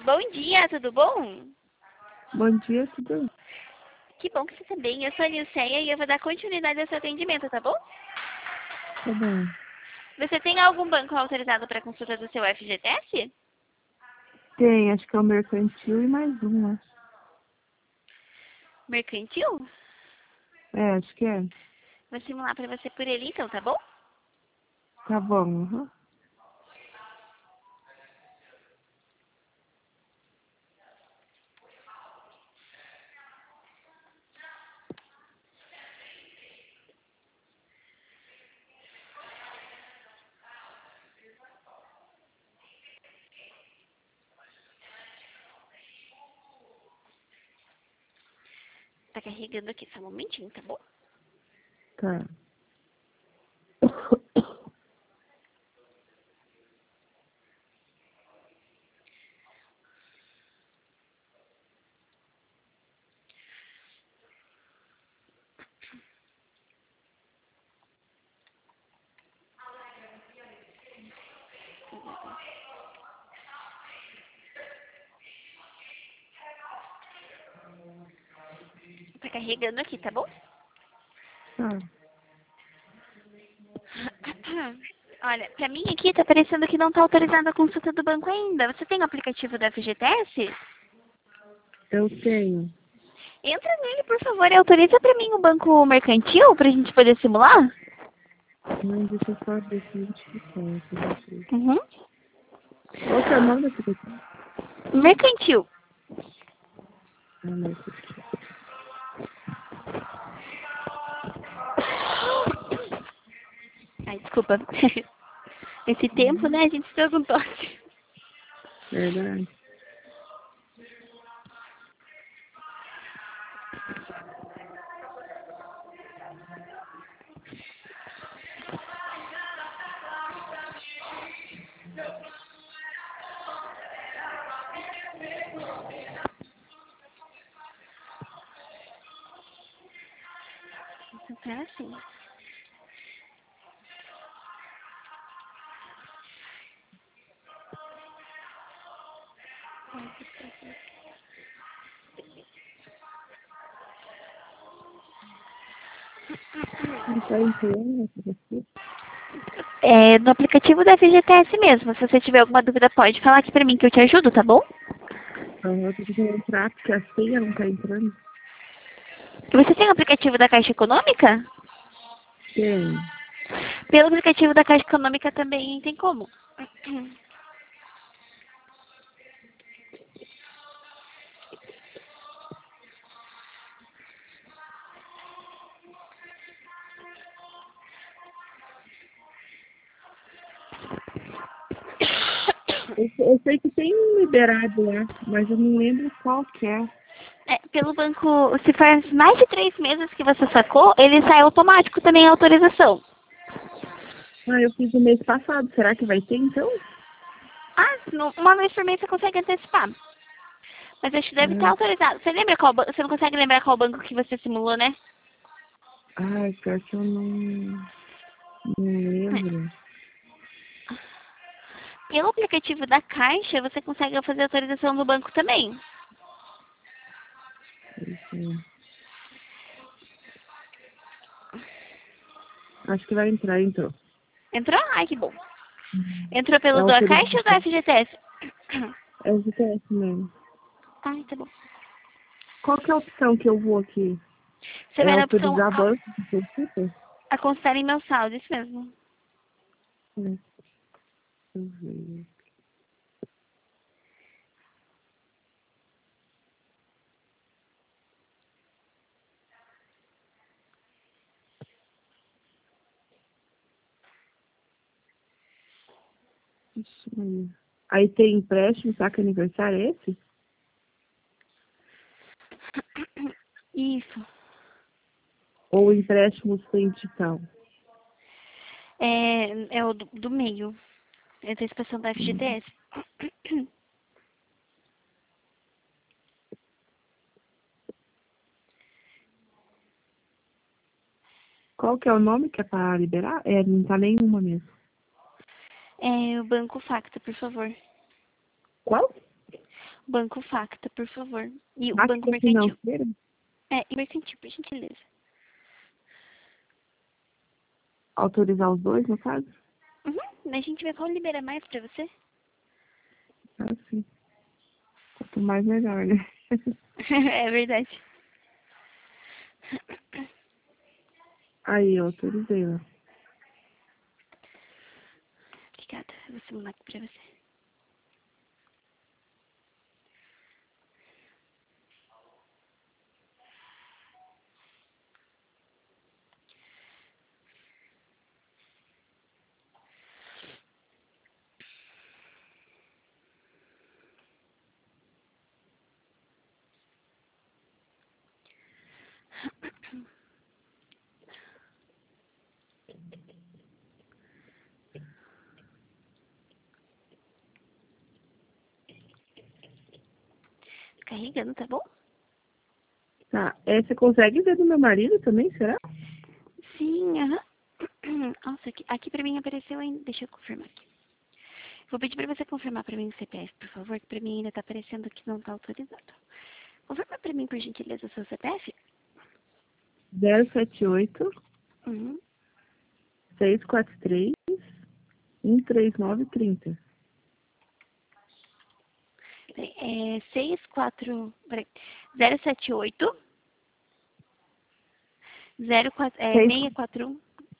Bom dia, tudo bom? Bom dia, tudo Que bom que você está bem. Eu sou a Nilceia e eu vou dar continuidade ao seu atendimento, tá bom? tá bom? Você tem algum banco autorizado para consulta do seu FGTS? Tem, acho que é o mercantil e mais um, né? Mercantil? Acho que é. Vou simular para você por ele então, tá bom? Tá bom, uhum. Tá carregando aqui, só um momentinho, tá bom? Tá. Tá carregando aqui, tá bom? Tá. Olha, pra mim aqui tá parecendo que não tá autorizada a consulta do banco ainda. Você tem o aplicativo do FGTS? Eu tenho. Entra nele, por favor, e autoriza pra mim o banco mercantil pra gente poder simular? Não, deixa eu só ver se a gente consegue. Uhum. Qual que é o nome do aplicativo? Mercantil. Ah, mercantil. Ai, desculpa. Esse tempo, né, a gente está com tosse. Verdade. Então tá assim. Não tá entrando no aplicativo? É no aplicativo da FGTS mesmo. Se você tiver alguma dúvida, pode falar aqui pra mim que eu te ajudo, tá bom? Eu tô tentando entrar porque a senha não tá entrando. Você tem o aplicativo da Caixa Econômica? Tem. Pelo aplicativo da Caixa Econômica também tem como. Eu sei que tem um liberado lá, mas eu não lembro qual que é. É, pelo banco, se faz mais de 3 meses que você sacou, ele sai automático também a autorização. Ah, eu fiz no mês passado. Será que vai ter então? Ah, uma vez por mês você consegue antecipar. Mas acho que deve estar Ah, autorizado. Você lembra qual Você não consegue lembrar qual banco que você simulou, né? ai, pior que eu não lembro. Pelo aplicativo da Caixa, você consegue fazer a autorização do banco também. Enfim. Acho que vai entrar, entrou. Entrou? Ai, que bom. Entrou É pelo da Caixa ou da autorização. FGTS? É o GPS mesmo. Ai, tá bom. Qual que é a opção que eu vou aqui? Você É vai na opção autorizar banco de consulta? a consultar em meu saldo, isso mesmo. Deixa eu ver. Isso aí. Aí tem empréstimo, saca aniversário, é esse? Isso. Ou empréstimo sem digital? É o do meio. É da inspeção da FGTS. Qual que é o nome que é para liberar? Não tá nenhuma mesmo. É o Banco Facta, por favor. Qual? Banco Facta, por favor. E o Banco Máquina Mercantil. financeira? E Mercantil, por gentileza. Autorizar os dois, no caso? A gente vê qual libera mais pra você. Ah, sim. Quanto mais melhor, né? É verdade. Aí, eu autorizei, ó. Obrigada. Eu vou simular aqui pra você. Carregando, tá bom? Tá. Você consegue ver do meu marido também, será? Sim, aham. Nossa, aqui pra mim apareceu ainda. Deixa eu confirmar aqui. Vou pedir pra você confirmar pra mim o CPF, por favor, que pra mim ainda tá aparecendo que não tá autorizado. Confirma pra mim, por gentileza, o seu CPF. 078 Uhum. 643 13930. Peraí, 64... Peraí. 078 Seis- 641.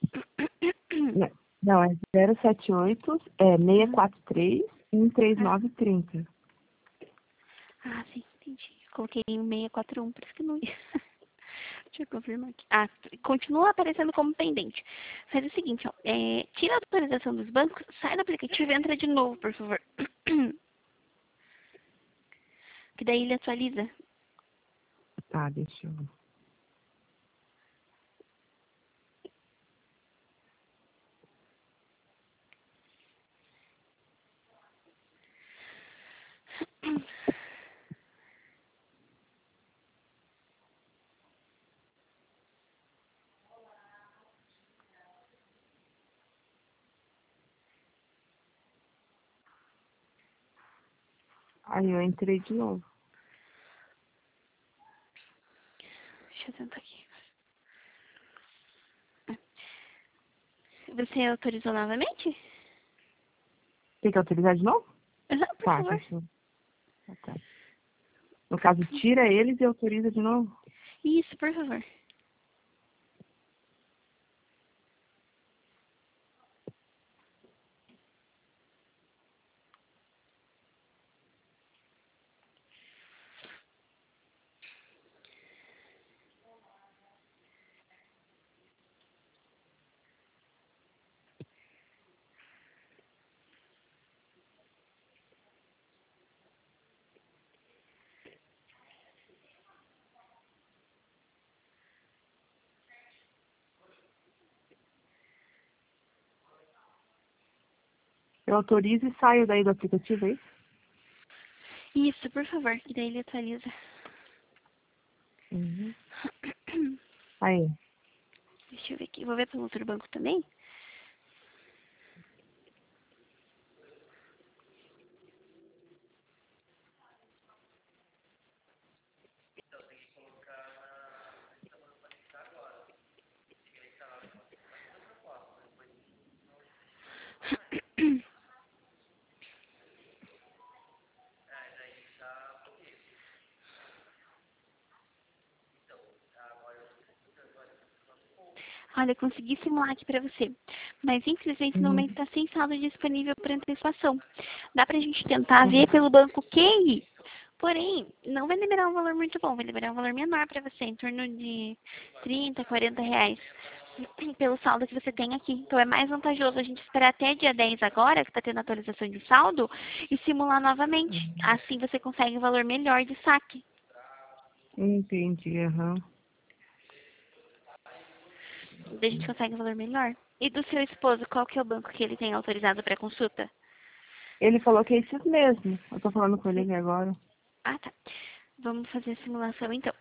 Não, é 078 643 13930. Ah, sim, entendi. Coloquei um 641, por isso que não ia. Deixa eu confirmar aqui. Continua aparecendo como pendente. Faz o seguinte, ó. Tira a atualização dos bancos, sai do aplicativo e entra de novo, por favor. Que daí ele atualiza. Tá, deixa eu... Aí eu entrei de novo. Deixa eu tentar aqui. Você autorizou novamente? Tem que autorizar de novo? Aham, por Tá, favor. deixa eu... Tá. No caso, tira eles e autoriza de novo? Isso, por favor. Eu autorizo e saio daí do aplicativo, é isso? Isso, por favor. Que daí ele atualiza. Uhum. Aí. Deixa eu ver aqui. Vou ver pelo outro banco também. Olha, consegui simular aqui pra você. Mas, infelizmente, no Uhum. momento tá sem saldo disponível para antecipação. Dá pra gente tentar ver pelo banco QI. Porém, não vai liberar um valor muito bom. Vai liberar um valor menor pra você, em torno de 30, 40 reais. Pelo saldo que você tem aqui. Então, é mais vantajoso a gente esperar até dia 10 agora, que tá tendo atualização de saldo, e simular novamente. Assim você consegue um valor melhor de saque. Entendi, aham. Daí a gente consegue um valor melhor. E do seu esposo, qual que é o banco que ele tem autorizado para consulta? Ele falou que é esses mesmo. Eu tô falando com ele aqui agora. Ah, tá. Vamos fazer a simulação então.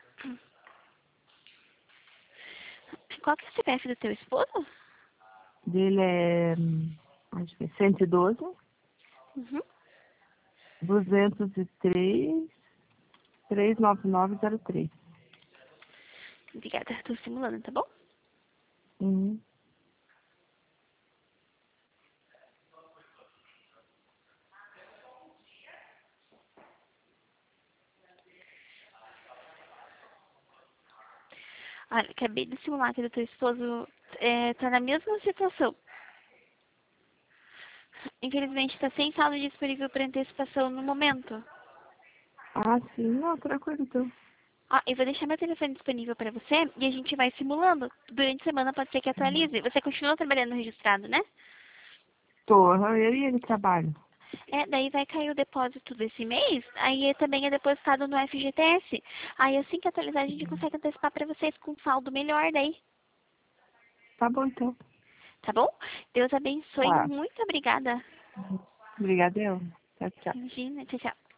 Qual que é o CPF do teu esposo? Dele é... Acho que é 112. Uhum. 203, 39903. Obrigada, tô simulando, tá bom? Uhum. Olha, acabei de simular que o teu esposo tá na mesma situação. Infelizmente, está sem saldo disponível para antecipação no momento. Ah, sim. Não, tranquilo, então. Ó, eu vou deixar meu telefone disponível para você e a gente vai simulando. Durante a semana pode ser que atualize. Você continua trabalhando registrado, né? Tô, eu e ele trabalham. Daí vai cair o depósito desse mês, aí também é depositado no FGTS. Aí assim que atualizar a gente consegue antecipar para vocês com um saldo melhor daí. Tá bom, então. Tá bom? Deus abençoe. Tá. Muito obrigada. Obrigadão. Tchau, tchau. Imagina. Tchau, tchau.